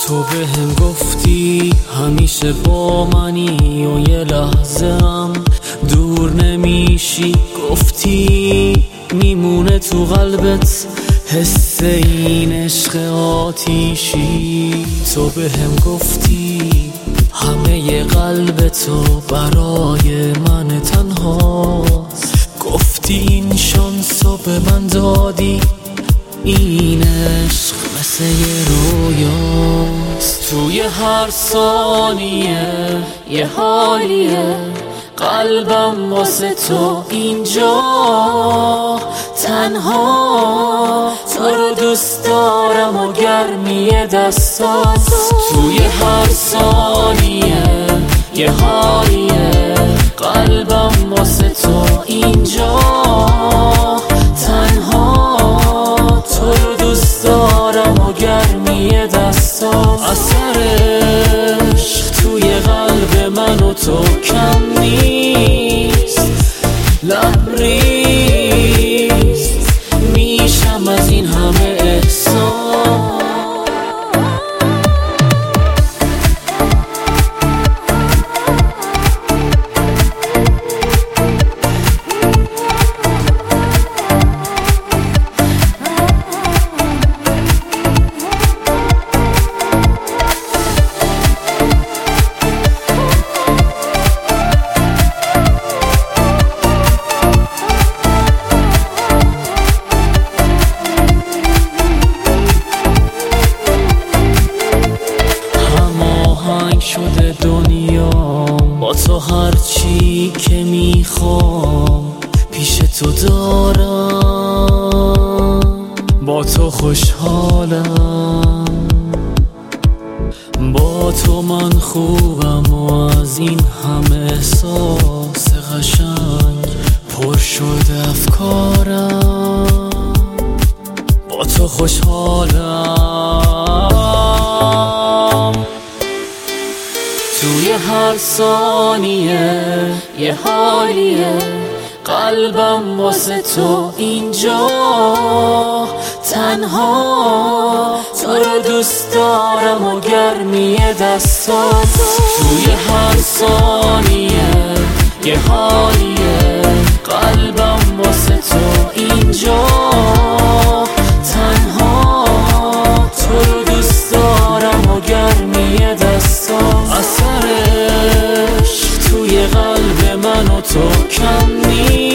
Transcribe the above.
تو بهم گفتی همیشه با منی و یه لحظه هم دور نمیشی، گفتی میمونه تو قلبت حس این عشق آتیشی. تو بهم گفتی همه قلب تو برای من تنهاست، گفتی این شانسو به من دادی، این عشق مثل یه رویاست. توی هر ثانیه یه حالیه، قلبم واسه تو اینجا تنها، تو رو دوست دارم و گرمی دستات. توی هر ثانیه یه حالیه، قلبم واسه تو اینجا تنها، تو رو دوست دارم و گرمی دستات. اثر عشق توی قلب من و تو کم نیست، لبریز میشم از این همه احسان. شده دنیا با تو، هرچی که میخوام پیش تو دارم، با تو خوشحالم، با تو من خوبم و از این همه احساس قشنگ پر شده افکارم، با تو خوشحالم. توی هر ثانیه یه حالیه، قلبم واسه تو اینجا تنها، تو رو دوست دارم و گرمی دستات. توی هر ثانیه یه حالیه، قلبم واسه تو اینجا تنها، تو رو دوست دارم و گرمی دستات. اثر عشق توی قلب من و تو کم نیست.